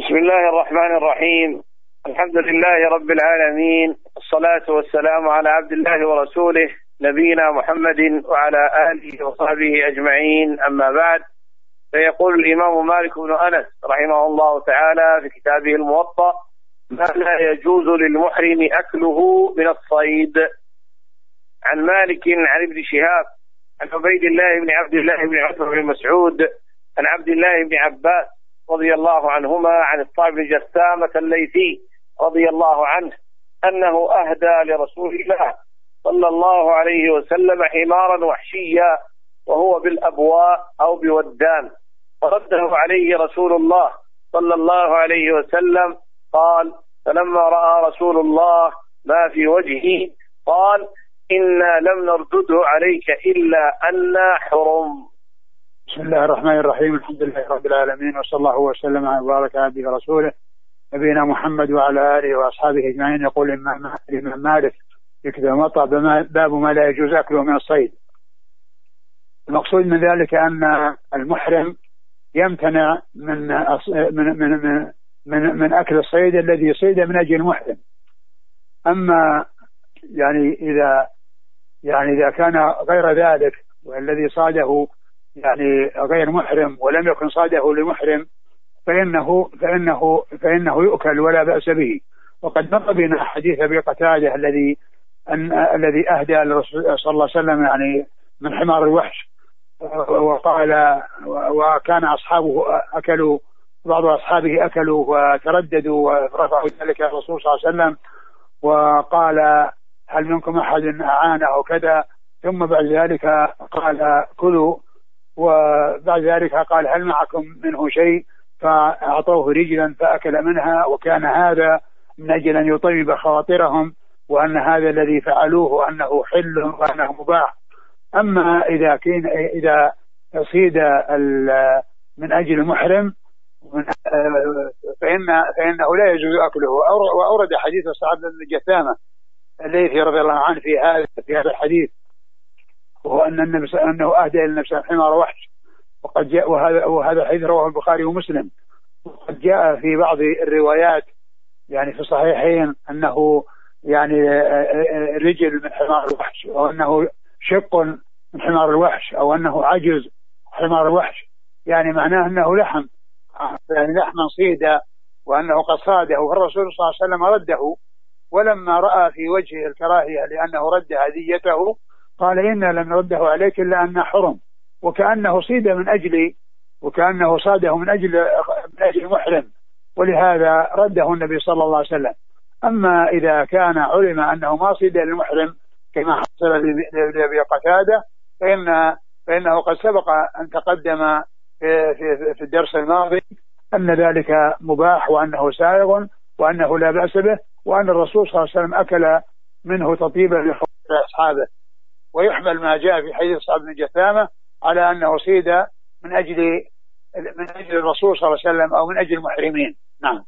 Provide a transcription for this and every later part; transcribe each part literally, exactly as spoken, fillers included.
بسم الله الرحمن الرحيم. الحمد لله رب العالمين، الصلاة والسلام على عبد الله ورسوله نبينا محمد وعلى آله وصحبه أجمعين، أما بعد. فيقول الإمام مالك بن أنس رحمه الله تعالى في كتابه الموطأ: ما لا يجوز للمحرم أكله من الصيد. عن مالك عن ابن شهاب عن عبيد الله بن عبد الله بن عمرو بن مسعود عن عبد الله بن عباس رضي الله عنهما عن الصعب بن جثامة الليثي رضي الله عنه أنه أهدى لرسول الله صلى الله عليه وسلم حمارا وحشيا وهو بالأبواء أو بودان، فرده عليه رسول الله صلى الله عليه وسلم. قال: فلما رأى رسول الله ما في وجهه قال: إنا لم نردده عليك إلا أنا حرم. بسم الله الرحمن الرحيم. الحمد لله رب العالمين، وصلى الله وسلم على وبارك على عبده ورسوله نبينا محمد وعلى آله وأصحابه أجمعين. يقول الإمام مالك في كتاب الموطأ: باب ما لا يجوز أكله من الصيد. المقصود من ذلك أن المحرم يمتنع من من من من, من, من أكل الصيد الذي يصيد من أجل المحرم. أما يعني إذا يعني إذا كان غير ذلك والذي صاده يعني غير محرم ولم يكن صاده لمحرم فإنه فإنه فإنه يؤكل ولا بأس به. وقد مر بنا حديث أبي قتادة الذي أن الذي أهدى للرسول صلى الله عليه وسلم يعني من حمار الوحش، وقال وكان أصحابه أكلوا، بعض أصحابه أكلوا وترددوا ورفعوا ذلك الرسول صلى الله عليه وسلم وقال: هل منكم أحد أعانه أو كذا؟ ثم بعد ذلك قال: كلوا. وبعد ذلك قال: هل معكم منه شيء؟ فأعطوه رجلا فأكل منها، وكان هذا من أجل أن يطيب خواطرهم وأن هذا الذي فعلوه وأنه حل وأنه مباح. أما إذا كان إذا صيد من أجل المحرم فإن فإنه لا يجوز أكله. وأورد حديث الصعب بن جثامة الليثي رضي الله عنه في هذا في هذا الحديث، وهو أن النبي أنه أهدى للنبي حمار وحش، وقد جاء وهذا وهذا الحديث رواه البخاري ومسلم. وقد جاء في بعض الروايات يعني في الصحيحين أنه يعني رجل من حمار الوحش، أو أنه شق من حمار الوحش، أو أنه عجز حمار الوحش، يعني معناه أنه لحم يعني لحما صيدا وأنه قد صاده. والرسول صلى الله عليه وسلم رده، ولما رأى في وجهه الكراهية لأنه رد هديته قال: إنا لم نرده عليك إلا أن حرم. وكأنه صيد من أجل وكأنه صاده من أجل من أجل محرم، ولهذا رده النبي صلى الله عليه وسلم. أما إذا كان علم أنه ما صيد للمحرم كما حصل لأبي قتادة فإن فإنه قد سبق أن تقدم في, في, في الدرس الماضي أن ذلك مباح وأنه سائغ وأنه لا بأس به، وأن الرسول صلى الله عليه وسلم أكل منه تطيبا لخواطر أصحابه. ويحمل ما جاء في حديث صعب بن جثامة على أنه صيد من أجل من أجل الرسول صلى الله عليه وسلم أو من أجل المحرمين. نعم.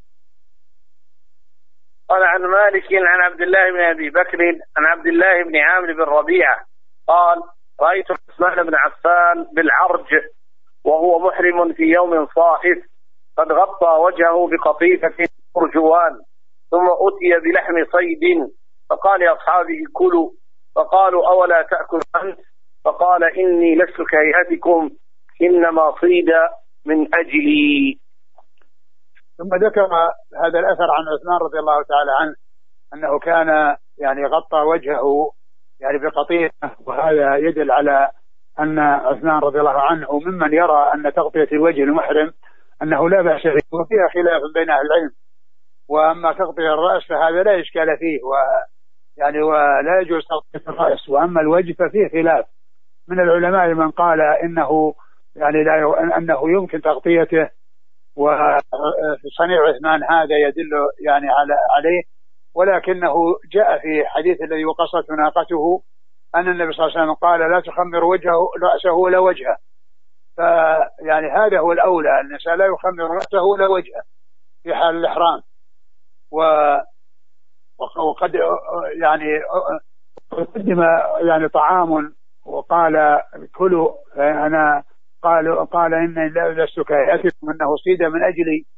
قال: عن مالك عن عبد الله بن أبي بكر عن عبد الله بن عامر بن ربيعة قال: رأيت عثمان بن عفان بالعرج وهو محرم في يوم صائف، قد غطى وجهه بقطيفة أرجوان، ثم أتي بلحم صيد فقال لأصحابه: كلوا. فقالوا: أولا تأكل أنت؟ فقال: إني لست كهيئتكم، إنما صيد من أجلي. ثم ذكر هذا الأثر عن عثمان رضي الله تعالى عنه أنه كان يعني غطى وجهه يعني بقطيفة، وهذا يدل على أن عثمان رضي الله عنه ممن يرى أن تغطية الوجه المحرم أنه لا بأس به، وفيها خلاف بين أهل العلم. وأما تغطية الرأس فهذا لا إشكال فيه، و يعني ولا يجوز تغطية الرأس. وأما الوجه ففيه خلاف من العلماء من قال إنه يعني لا أنه يمكن تغطيته، وفي صنيع عثمان هذا يدل يعني على عليه. ولكنه جاء في حديث الذي وقصت ناقته أن النبي صلى الله عليه وسلم قال: لا تخمر وجهه رأسه ولا وجهه. فيعني هذا هو الأولى، النساء لا يخمر رأسه ولا وجهه في حال الإحرام. و وقد يعني قدم يعني طعام وقال: كلوا. أنا قال قال إني لست كهيئتكم، أنه صيد من أجل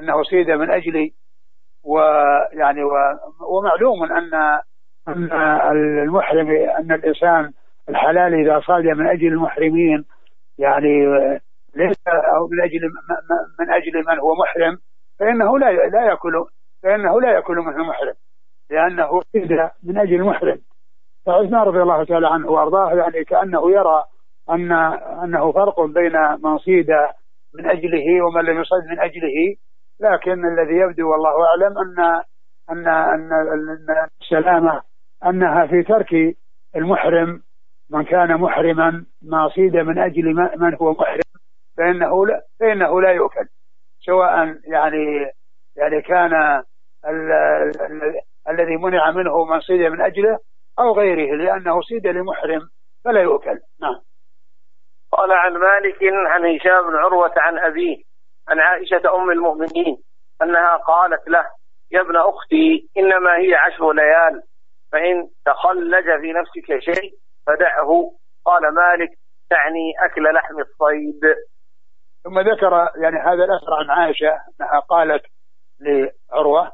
أنه صيد من أجلي، ويعني ومعلوم أن أن المحرم أن الإنسان الحلال إذا صاد من أجل المحرمين يعني ليس أو من أجل من أجل من هو محرم فإنه لا لا يأكل فإنه لا يأكل منه محرم، لأنه صيد من أجل المحرم. فعثمان رضي الله تعالى عنه وأرضاه يعني كأنه يرى أن أنه فرق بين من صيد من أجله ومن لم يصد من أجله، لكن الذي يبدو والله أعلم أن أن أن السلامة أنها في ترك المحرم، من كان محرما ما صيد من أجل من هو محرم فإنه لا فإنه لا يؤكل، سواء يعني يعني كان ال ال الذي منع منه من صيد من أجله أو غيره، لأنه صيد لمحرم فلا يؤكل. نعم. قال عن مالك عن هشام بن عروة عن أبيه عن عائشة أم المؤمنين أنها قالت له: يا ابن أختي إنما هي عشر ليال، فإن تخلج في نفسك شيء فدعه. قال مالك: تعني أكل لحم الصيد. ثم ذكر يعني هذا الأثر عن عائشة أنها قالت لعروة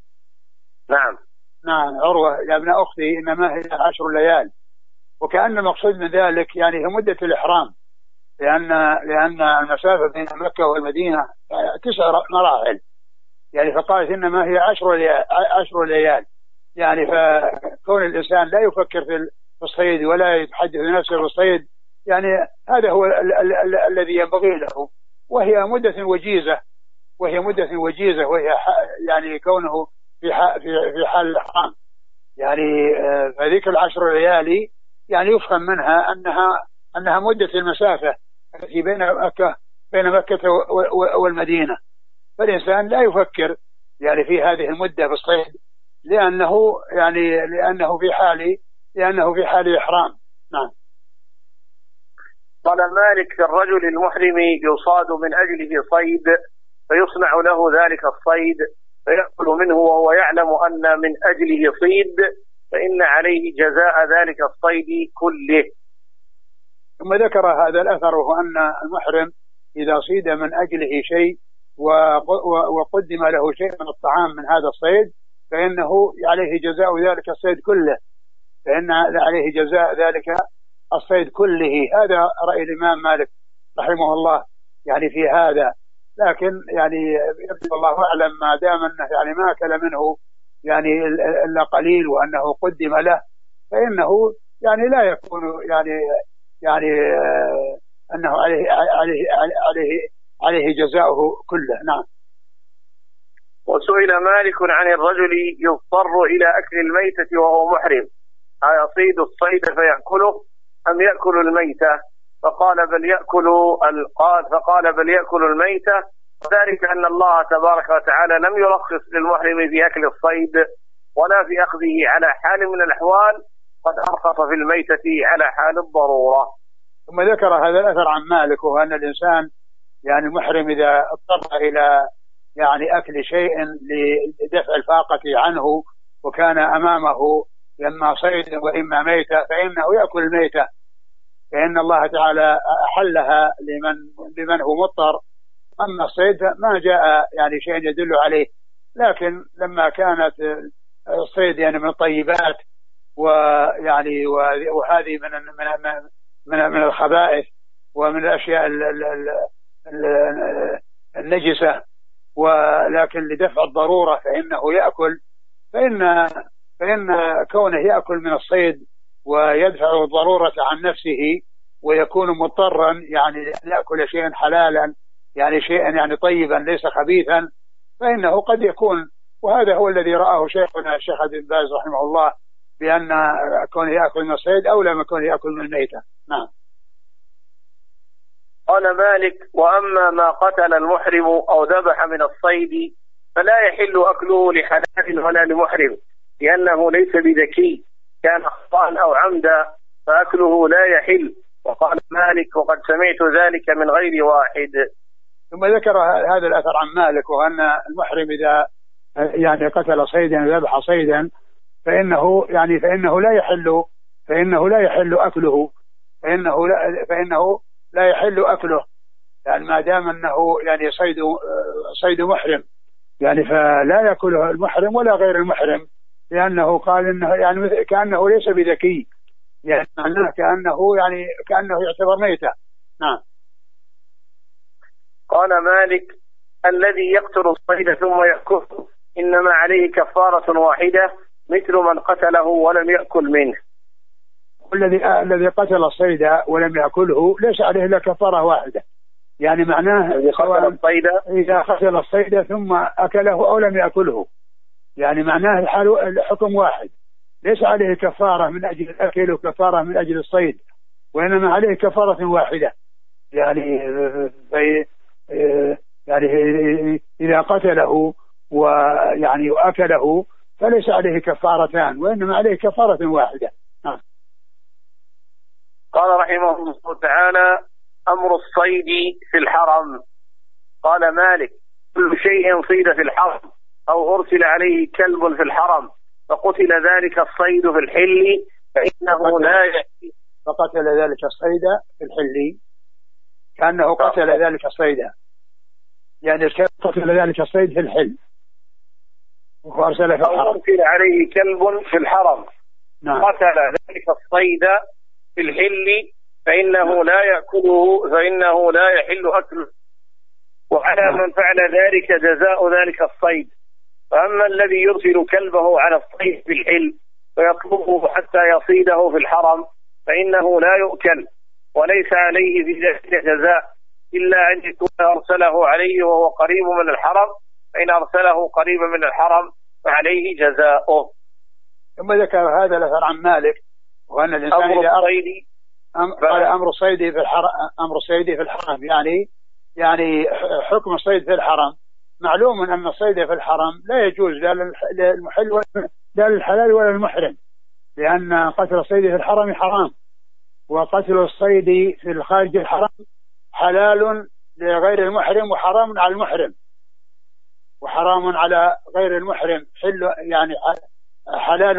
نعم نعم عروة: يا ابن أختي إنما هي عشر ليال، وكأن المقصود من ذلك يعني هي مدة الإحرام، لأن لأن المسافة بين مكة والمدينة تسع مراحل، يعني فقالت إنما هي عشر ليال عشر ليال يعني فكون الإنسان لا يفكر في الصيد ولا يتحدث نفسه بالصيد يعني هذا هو ال ال ال الذي ينبغي له، وهي مدة وجيزة وهي مدة وجيزة وهي يعني كونه في في في حال الإحرام، يعني فذيك العشر ليالي يعني يفهم منها أنها أنها مدة المسافة التي بين مكة بين مكة والمدينة، فالإنسان لا يفكر يعني في هذه المدة في الصيد لأنه يعني لأنه في حال لأنه في حال إحرام. نعم. قال مالك: في الرجل المحرم يصاد من أجله صيد فيصنع له ذلك الصيد فيأكل منه وهو يعلم أن من أجله صيد، فإن عليه جزاء ذلك الصيد كله. ثم ذكر هذا الأثر وهو أن المحرم إذا صيد من أجله شيء وقدم له شيء من الطعام من هذا الصيد فإنه عليه جزاء ذلك الصيد كله فإن عليه جزاء ذلك الصيد كله. هذا رأي الإمام مالك رحمه الله يعني في هذا، لكن يعني يبدو الله أعلم ما دام أنه يعني ما أكل منه يعني إلا قليل وأنه قدم له فإنه يعني لا يكون يعني يعني أنه عليه عليه عليه عليه جزاؤه كله. نعم. وسئل مالك عن الرجل يضطر إلى أكل الميتة وهو محرم، أيصيد الصيد فيأكله أم يأكل الميتة؟ فقال بل يأكل القال فقال بل يأكل الميتة، وذلك أن الله تبارك وتعالى لم يرخص للمحرم في أكل الصيد ولا في أخذه على حال من الأحوال، قد أرخص في الميتة على حال الضرورة. ثم ذكر هذا الأثر عن مالك وهو أن الإنسان يعني المحرم إذا اضطر إلى يعني أكل شيء لدفع الفاقة عنه وكان أمامه إما صيد وإما ميتة فإنه يأكل الميتة، فإن الله تعالى أحلها لمن لمن هو مضطر. أما الصيد ما جاء يعني شيء يدل عليه، لكن لما كانت الصيد يعني من الطيبات ويعني وهذه من من من من الخبائث ومن الأشياء النجسة، ولكن لدفع الضرورة فإنه يأكل، فإن فإن كونه يأكل من الصيد ويدفع الضرورة عن نفسه ويكون مضطرا يعني يأكل شيئا حلالا يعني شيئا يعني طيبا ليس خبيثا، فإنه قد يكون، وهذا هو الذي رآه شيخنا الشيخ بن باز رحمه الله بأن كونه يأكل من الصيد أولى من كونه يأكل من الميتة. نعم. قال مالك: وأما ما قتل المحرم أو ذبح من الصيد فلا يحل أكله لحلال ولا لمحرم، لأنه ليس بذكي، كان خطأ أو عمدا فأكله لا يحل. وقال مالك: وقد سمعت ذلك من غير واحد. ثم ذكر هذا الأثر عن مالك وأن المحرم إذا يعني قتل صيدا ذبح صيدا فإنه يعني فإنه لا يحل فإنه لا يحل أكله فإنه لا فإنه لا يحل أكله يعني ما دام أنه يعني صيد صيد محرم يعني فلا يأكله المحرم ولا غير المحرم، لأنه قال إنه يعني كأنه ليس بذكي، يعني معناه كأنه يعني كأنه يعتبر ميتة. نعم. قال مالك: الذي يقتل الصيد ثم يأكله إنما عليه كفارة واحدة مثل من قتله ولم يأكل منه. الذي الذي قتل الصيد ولم يأكله ليس عليه إلا كفارة واحدة، يعني معناه إذا قتل الصيد ثم أكله أو لم يأكله، يعني معناه الحال الحكم واحد، ليس عليه كفارة من أجل الأكل وكفارة من أجل الصيد، وإنما عليه كفارة واحدة. يعني يعني إذا قتله ويعني وأكله فليس عليه كفارتان، وإنما عليه كفارة واحدة. نعم. قال رحمه الله تعالى: أمر الصيد في الحرم. قال مالك: كل شيء صيد في الحرم أو أرسل عليه كلب في الحرم فقتل ذلك الصيد في الحل فإنه لا يحل. فقتل ذلك الصيد في الحل كأنه قتل ذلك الصيد، يعني قتل ذلك الصيد في الحل وأرسل في الحرم. أو أرسل عليه كلب في الحرم. نعم. قتل ذلك الصيد في الحل فإنه لا يأكله فإنه لا يحل أكله، وعلى نعم. من فعل ذلك جزاء ذلك الصيد. فأما الذي يرسل كلبه على الصيد في الحل فيطلبه حتى يصيده في الحرم فإنه لا يؤكل وليس عليه في ذلك جزاء إلا أن يكون أرسله عليه وهو قريب من الحرم، فإن أرسله قريبا من الحرم فعليه جزاؤه. ثم ذكر هذا الأثر عن مالك، وأن الإنسان أمر إذا الصيد أم قال أمر الصيد في الحرم أمر الصيد في الحرم يعني يعني حكم الصيد في الحرم. معلوم أن الصيد في الحرم لا يجوز لا للمحل ولا للحلال ولا للمحرم، لأن قتل الصيد في الحرم حرام، وقتل الصيد في الخارج الحرم حلال لغير المحرم وحرام على المحرم، وحرام على غير المحرم حل يعني حلال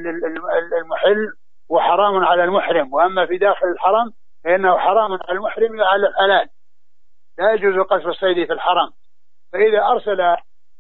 للمحل وحرام على المحرم، وأما في داخل الحرم فإنه حرام على المحرم وعلى الحلال، لا يجوز قتل الصيد في الحرم. فإذا أرسل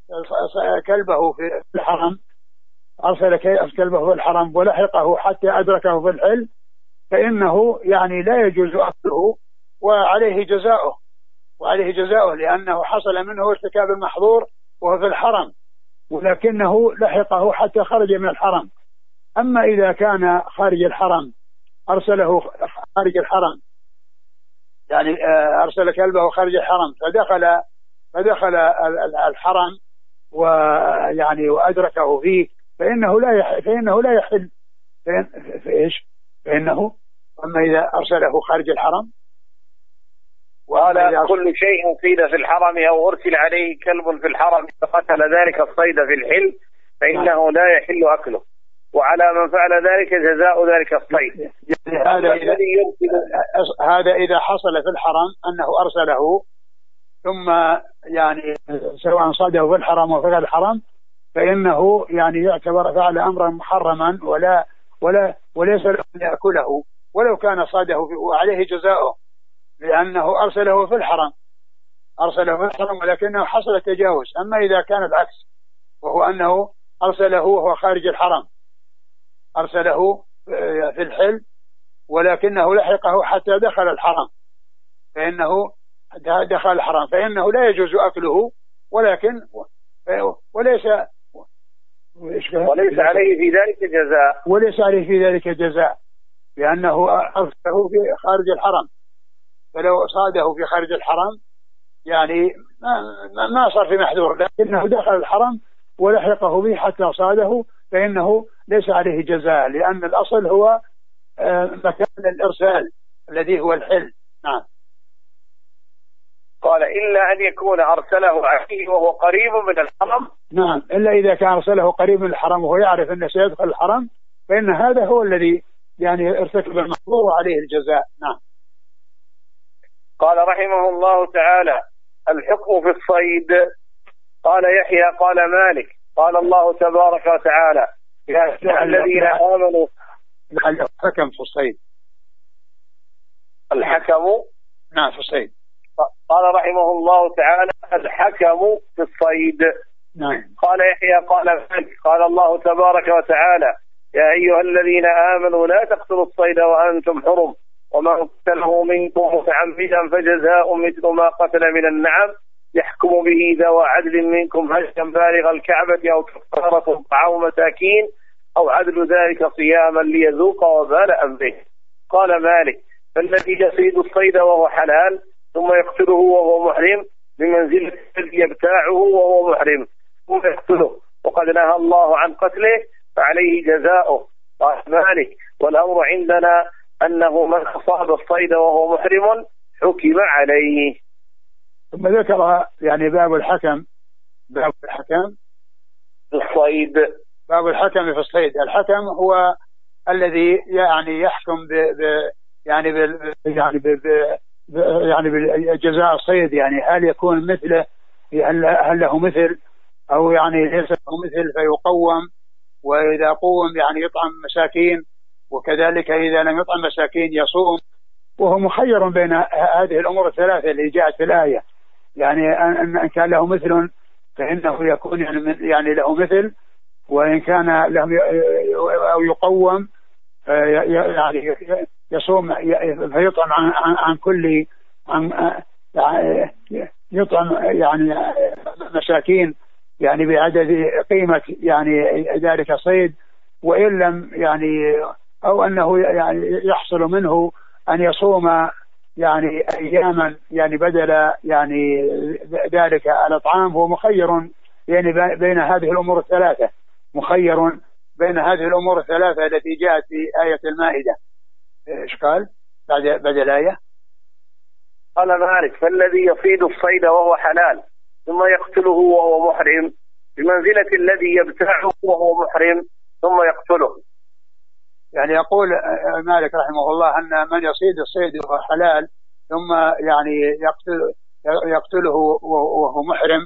كلبه في الحرم أرسل كلبه في الحرم ولحقه حتى أدركه في الحل فإنه يعني لا يجوز أكله وعليه جزاؤه وعليه جزاؤه لأنه حصل منه ارتكاب المحظور وهو في الحرم، ولكنه لحقه حتى خرج من الحرم. أما إذا كان خارج الحرم أرسله خارج الحرم يعني أرسل كلبه خارج الحرم فدخل فدخل الحرم ويعني وأدركه فيه فإنه لا يحل فإنه لا يحل فإيش فإنه أما إذا أرسله خارج الحرم. وهذا كل شيء صيد في الحرم أو أرسل عليه كلب في الحرم فقتل ذلك الصيد في الحل فإنه لا يحل أكله، وعلى من فعل ذلك جزاء ذلك الصيد. هذا إذا, هذا إذا حصل في الحرم أنه أرسله ثم يعني سواء صاده في الحرم أو في غير الحرم فإنه يعني يعتبر فعل أمرا محرما ولا ولا وليس له أن يأكله ولو كان صاده وعليه جزاؤه، لأنه أرسله في الحرم أرسله في الحرم ولكنه حصل التجاوز. أما إذا كان العكس وهو أنه أرسله وهو خارج الحرم أرسله في الحل ولكنه لحقه حتى دخل الحرم فإنه دخل الحرم فإنه لا يجوز أكله ولكن وليس وليس عليه في ذلك جزاء وليس عليه في ذلك جزاء لأنه أرسله في خارج الحرم، فلو صاده في خارج الحرم يعني ما, ما صار في محذور، لكنه دخل الحرم ولحقه به حتى صاده فإنه ليس عليه جزاء، لأن الأصل هو مكان الإرسال الذي هو الحل. نعم. قال إلا أن يكون أرسله عليه وهو قريب من الحرم. نعم، إلا إذا كان أرسله قريب من الحرم وهو يعرف أنه سيدخل الحرم فإن هذا هو الذي يعني ارتكب المحظور وعليه الجزاء. نعم. قال رحمه الله تعالى: الحكم في الصيد. قال يحيى قال مالك قال الله تبارك وتعالى: يا الذين آمنوا. الحكم في الصيد. الحكم نعم في الصيد. قال رحمه الله تعالى: الحكم في الصيد. نعم. قال يحيى قال مالك: قال الله تبارك وتعالى: يا أيها الذين آمنوا لا تقتلوا الصيد وأنتم حرم، ومن قتله منكم متعمدا فجزاء مثل ما قتل من النعم يحكم به ذوى عدل منكم هديا بالغ الكعبة أو كفارة طعام مساكين أو عدل ذلك صياما ليذوق وبال أمره. قال مالك: فالذي يصيد الصيد وهو حلال ثم يقتله وهو محرم بمنزلة الذي يبتاعه وهو محرم ثم يقتله، وقد نهى الله عن قتله فعليه جزاؤه. قال مالك: والأمر عندنا أنه من أصاب الصيد وهو محرم حكم عليه. ثم ذكر يعني باب الحكم، باب الحكم في الصيد، باب الحكم في الصيد. الحكم هو الذي يعني يحكم ب ب يعني ب يعني ب يعني بالجزاء الصيد، يعني هل يكون مثله، هل, هل له مثل أو يعني ليس له مثل فيقوم، وإذا قوم يعني يطعم مساكين، وكذلك إذا لم يطعم مساكين يصوم. وهو مخير بين هذه الأمور الثلاثة اللي جاءت في الآية، يعني أن كان له مثل فإنه يكون يعني, يعني له مثل، وإن كان له أو يقوم يعني يصوم فيطعم عن, عن كل عن يطعم يعني مساكين يعني بعدد قيمة يعني ذلك صيد، وإن لم يعني أو أنه يعني يحصل منه أن يصوم يعني أياما يعني بدل يعني ذلك الأطعام. هو مخير يعني بين هذه الأمور الثلاثة، مخير بين هذه الأمور الثلاثة التي جاءت في آية المائدة. إيش قال بعد بعد الآية؟ قال مالك: فالذي يصيد الصيد وهو حلال ثم يقتله وهو محرم بمنزلة الذي يبتاعه وهو محرم ثم يقتله. يعني يقول مالك رحمه الله أن من يصيد الصيد وهو حلال ثم يعني يقتل يقتله وهو محرم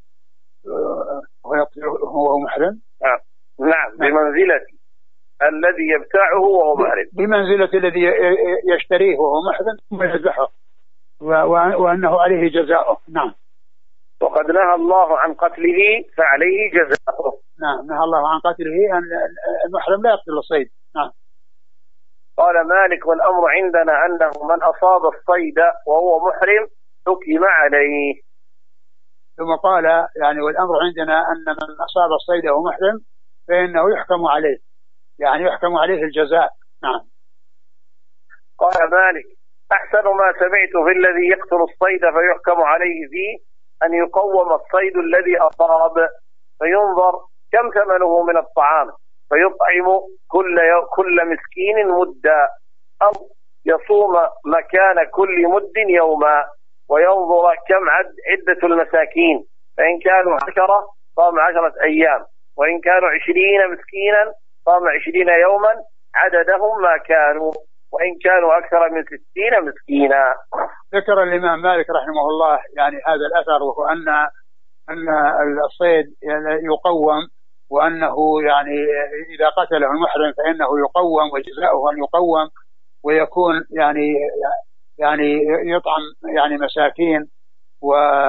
وهو محرم نعم نعم بمنزلة الذي يبتاعه وهو محرم، بمنزلة الذي يشتريه وهو محرم ثم يذبحه، وأنه عليه جزاؤه. نعم. وقد نهى الله عن قتله فعليه جزاؤه. نعم، نهى الله عن قتله، أن المحرم لا يقتل الصيد. نعم. قال مالك: والأمر عندنا أنه من أصاب الصيد وهو محرم حكم عليه. ثم قال يعني والأمر عندنا أن من أصاب الصيد وهو محرم فإنه يحكم عليه، يعني يحكم عليه الجزاء. نعم. قال مالك: أحسن ما سمعت في الذي يقتل الصيد فيحكم عليه فيه أن يقوم الصيد الذي أصاب فينظر كم ثمنه من الطعام فيطعم كل كل مسكين مدا، أو يصوم مكان كل مد يوما وينظر كم عد عدة المساكين، فإن كانوا عشرة صام عشرة أيام، وإن كانوا عشرين مسكينا صام عشرين يوما عددهم ما كانوا، وإن كانوا أكثر من ستين مسكينا. ذكر الإمام مالك رحمه الله يعني هذا الأثر، وهو أن أن الصيد يقوم، وأنه يعني إذا قتله المحرم فإنه يقوم وجزاؤه أن يقوم، ويكون يعني يعني يطعم يعني مساكين، و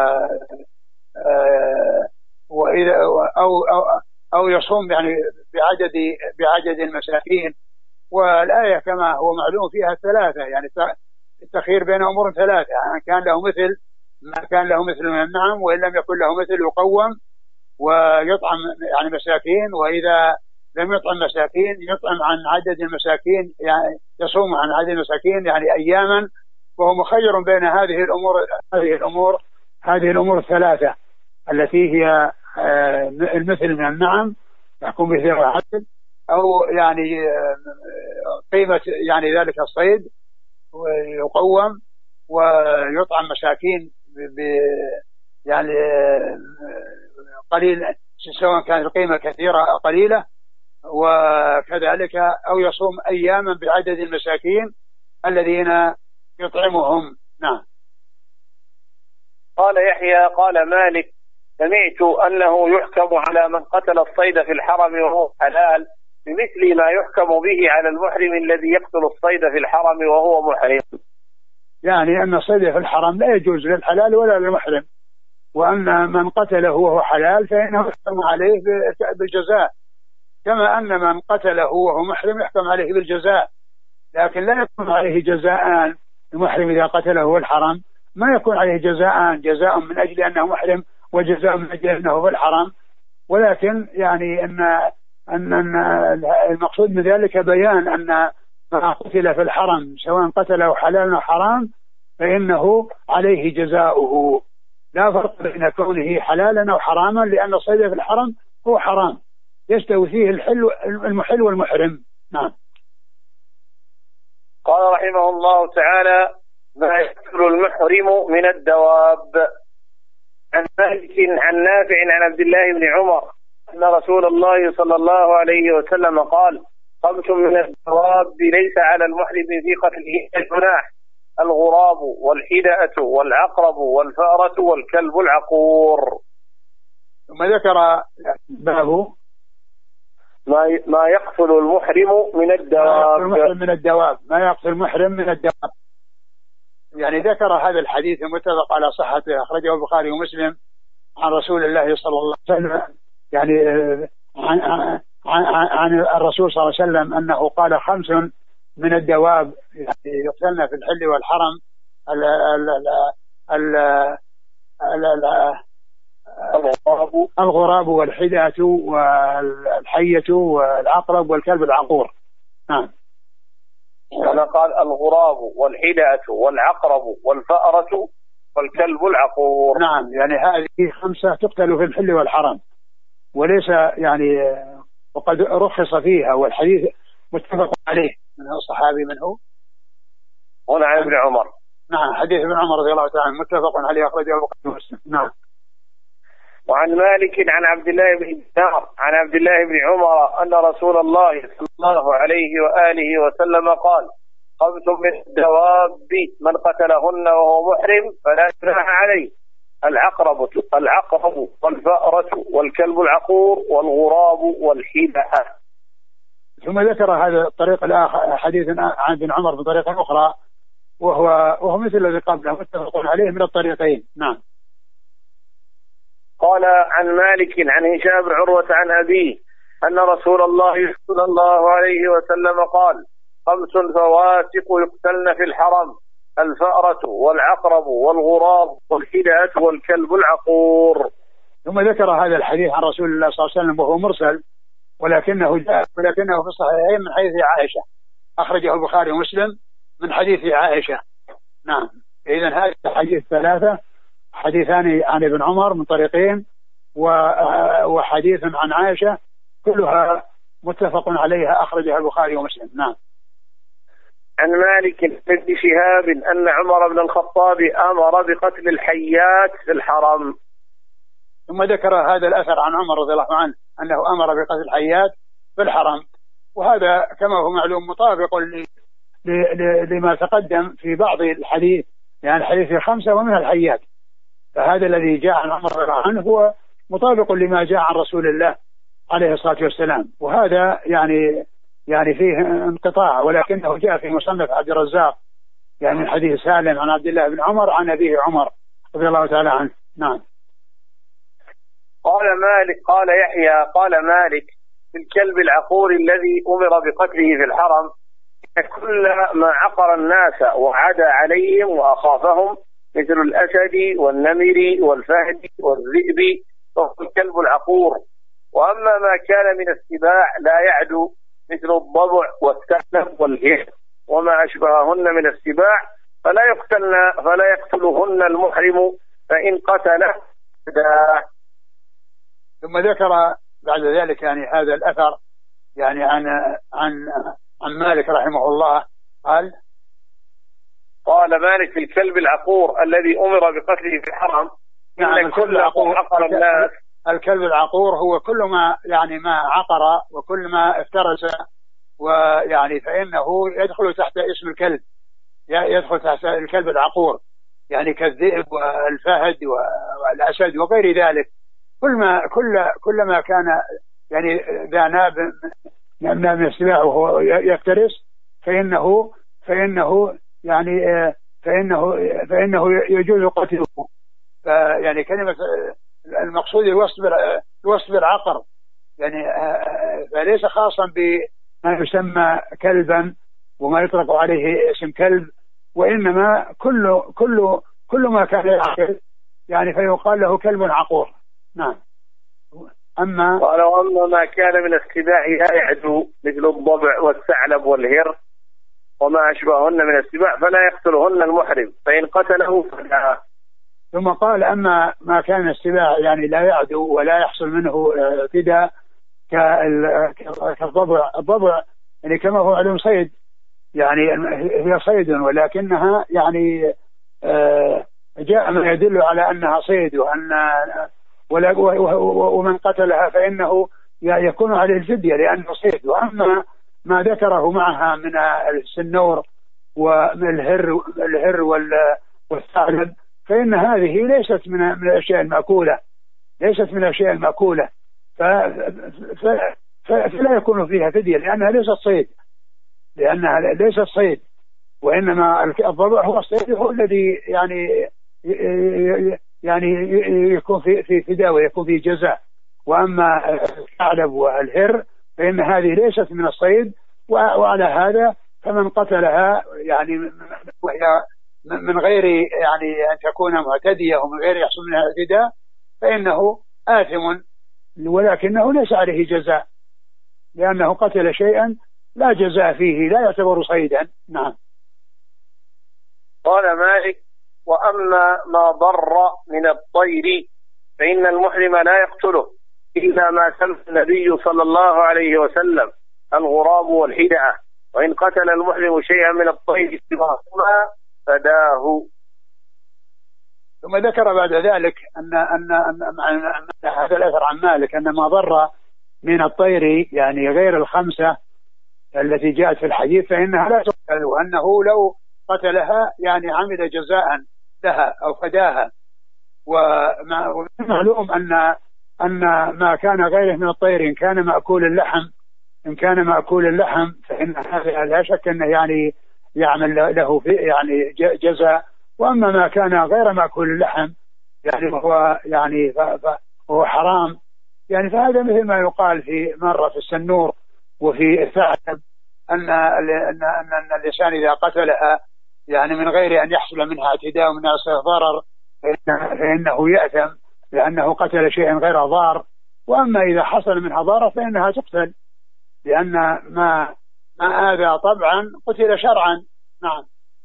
وإذا أو أو أو يصوم يعني بعدد بعدد المساكين. والآية كما هو معلوم فيها ثلاثة، يعني التخيير بين أمور ثلاثة، يعني كان له مثل ما كان له مثل من النعم، وإن لم يكن له مثل يقوم ويطعم يعني مساكين، وإذا لم يطعم مساكين يطعم عن عدد المساكين، يعني يصوم عن عدد المساكين يعني أياما. وهو مخير بين هذه الأمور هذه الأمور هذه الأمور الثلاثة التي هي المثل من النعم يحكم به العدل، أو يعني قيمة يعني ذلك الصيد ويقوم ويطعم مساكين ب يعني قليل، سواء كانت القيمة كثيرة أو قليلة، وكذلك أو يصوم أياما بعدد المساكين الذين يطعمهم. نعم. قال يحيى قال مالك: سمعت أنه يحكم على من قتل الصيد في الحرم وهو حلال بمثل ما يحكم به على المحرم الذي يقتل الصيد في الحرم وهو محرم. يعني أن صيده في الحرم لا يجوز للحلال ولا للمحرم، وأن من قتله وهو حلال فإنه يحكم عليه بالجزاء، كما أن من قتله وهو محرم يحكم عليه بالجزاء، لكن لا يكون عليه جزاء. المحرم إذا قتله في الحرم ما يكون عليه جزاء، جزاء من أجل أنه محرم وجزاء من أجل أنه في الحرم، ولكن يعني أن أن المقصود من ذلك بيان أن ما قتل في الحرم سواء قتله حلال أو حرام فإنه عليه جزاؤه، لا فرق بين كونه حلالا أو حراما، لأن الصيد في الحرم هو حرام يستوي فيه الحل المحل والمحرم. نعم. قال رحمه الله تعالى: ما يأكل المحرم من الدواب. عن مالك عن نافع عن عبد الله بن عمر أن رسول الله صلى الله عليه وسلم قال: خمس من الدواب ليس على المحرم في قتله جناح: الغراب والحدأة والعقرب والفأرة والكلب العقور. ثم ذكر باب ما ما يقتل المحرم من الدواب. ما يقتل من الدواب ما يقتل المحرم من الدواب يعني ذكر هذا الحديث المتفق على صحته، أخرجه البخاري ومسلم عن رسول الله صلى الله عليه وسلم، يعني عن, عن, عن, عن الرسول صلى الله عليه وسلم أنه قال: خمس من الدواب يعني يقتلن في الحل والحرم: ال ال ال ال ال الغراب والحدأة والحية والعقرب والكلب العقور. نعم. أنا قال الغراب والحدأة والعقرب والفأرة والكلب العقور. نعم، يعني هذه خمسة تقتل في الحل والحرم، وليس يعني وقد رخص فيها، والحديث متفق عليه. من هو الصحابي؟ من هو؟ هنا عن ابن عمر. نعم، حديث ابن عمر رضي الله تعالى متفق عليه، أخرجه البخاري ومسلم. نعم. وعن مالك عن عبد الله بن دينار عن عبد الله بن عمر أن رسول الله صلى الله عليه وآله وسلم قال: خمس من الدواب من قتلهن وهو محرم فلا جناح عليه: العقرب العقرب والفأرة والكلب العقور والغراب والحدأة. ثم ذكر هذا الطريق الآخر، حديث عن ابن عمر بطريقة أخرى، وهو وهو مثل الذي قبله متفق عليه من الطريقين. نعم. قال عن مالك عن هشام بن عروة عن أبيه أن رسول الله صلى الله عليه وسلم قال: خمس فواسق يقتلن في الحرم: الفأرة والعقرب والغراب والحدأة والكلب العقور. ثم ذكر هذا الحديث عن رسول الله صلى الله عليه وسلم وهو مرسل، ولكنه جاء ولكنه في الصحيحين من حديث عائشة، أخرجه البخاري ومسلم من حديث عائشة. نعم. إذن هذه الحديث ثلاثة، حديثان عن ابن عمر من طريقين، وحديث عن عائشة، كلها متفق عليها، أخرجها البخاري ومسلم. نعم. عن مالك بن شهاب أن عمر بن الخطاب أمر بقتل الحيات في الحرم. ثم ذكر هذا الأثر عن عمر رضي الله عنه أنه أمر بقتل الحيات في الحرم، وهذا كما هو معلوم مطابق لما تقدم في بعض الحديث، يعني الحديث الخمسة ومنها الحيات، فهذا الذي جاء عن عمر رضي الله عنه هو مطابق لما جاء عن رسول الله عليه الصلاة والسلام، وهذا يعني يعني فيه انقطاع، ولكنه جاء في مصنف عبد الرزاق يعني من حديث سالم عن عبد الله بن عمر عن أبيه عمر رضي الله تعالى عنه. نعم. قال مالك قال يحيى قال مالك في الكلب العقور الذي أمر بقتله في الحرم: كل ما عقر الناس وعدا عليهم وأخافهم مثل الأسد والنمر والفهد والذئب فهو الكلب العقور. وأما ما كان من السباع لا يعدو مثل الضبع والثعلب والهيل وما أشبههن من السباع فلا يقتلن فلا يقتلهن المحرم فإن قتل فداه. ثم ذكر بعد ذلك يعني هذا الأثر يعني عن عن عن مالك رحمه الله قال: قال مالك في الكلب العقور الذي أمر بقتله في الحرم: يعني كل عقور عقر الناس. الكلب العقور هو كل ما يعني ما عقر وكل ما افترس، ويعني فإنه يدخل تحت اسم الكلب، يدخل تحت الكلب العقور، يعني كالذئب والفهد والأسد وغير ذلك، كل ما كل كل ما كان يعني ذا ناب من السباع وهو يفترس فإنه فإنه يعني فإنه فإنه يجوز قتله. يعني كلمة المقصود الوصف الوصف بالعقر، يعني فليس خاصا بما يسمى كلبا وما يطلق عليه اسم كلب، وإنما كل كل كل ما كان يعقل يعني فيقال له كلب عقور. نعم. أما قال وأما ما كان من السباع لا يعدو مثل الضبع والثعلب والهر وما أشبههن من السباع فلا يقتلهن المحرم فإن قتله فلا. ثم قال أما ما كان السباع يعني لا يعدو ولا يحصل منه اعتداء كالضبع، الضبع يعني كما هو علم صيد، يعني هي صيد ولكنها يعني جاء ما يدل على أنها صيد وأن ومن قتلها فإنه يكون عليه الفدية لأنه صيد. وأما ما ذكره معها من السنور والهر الهر والثعلب فإن هذه ليست من من الأشياء المأكولة، ليست من الأشياء المأكولة فلا يكون فيها فدية لأنها ليست صيد، لأنها ليست صيد، وإنما الضبع هو الصيد هو الذي يعني يعني يكون في في فداء ويكون في جزاء. وأما الثعلب والهر فإن هذه ليست من الصيد، وعلى هذا فمن قتلها يعني وهي من غير يعني أن تكون معتدية ومن غير يحصل منها اعتداء فإنه آثم، ولكنه ليس عليه جزاء لأنه قتل شيئا لا جزاء فيه، لا يعتبر صيدا. نعم. قال مالك وأما ما ضر من الطير فإن المحرم لا يقتله إلا ما سمى النبي صلى الله عليه وسلم الغراب والحدأة، وإن قتل المحرم شيئا من الطير سواهما فداه. ثم ذكر بعد ذلك أن أن أن هذا الأثر عن مالك أن ما ضر من الطير يعني غير الخمسة التي جاءت في الحديث فإنها لا تقتل، وأنه لو قتلها يعني عمل جزاء لها أو فداها. ومعلوم أن أن ما كان غيره من الطير إن كان مأكول اللحم إن كان مأكول اللحم فإن هذا لا شك أنه يعني يعمل له في يعني جزاء. وأما ما كان غير مأكول اللحم يعني هو يعني هو حرام يعني فهذا مثل ما يقال في مرة في السنور وفي الثعلب أن أن أن الإنسان إذا قتلها يعني من غير أن يحصل منها اعتداء ومن نفسه ضرر فإنه يأثم لأنه قتل شيئا غير ضار. وأما إذا حصل منها ضرر فإنها تقتل لأن ما ما آذى طبعا قتل شرعا. نعم.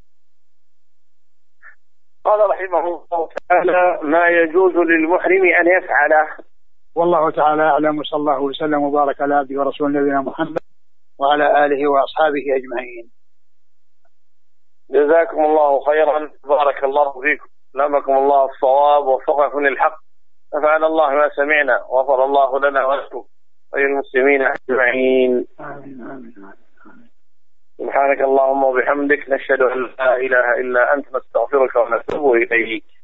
قال رحمه الله تعالى ما يجوز للمحرم أن يفعله. والله تعالى أعلم، وصلى الله وسلم وبارك على عبده ورسول نبينا محمد وعلى آله وأصحابه أجمعين. جزاكم الله خيرا، بارك الله فيكم، لامكم الله الصواب ووفقكم للحق، نفعنا الله ما سمعنا وغفر الله لنا ولكم وللمسلمين أجمعين. آمين آمين آمين. سبحانك اللهم وبحمدك نشهد أن لا إله إلا أنت نستغفرك ونتوب إليك.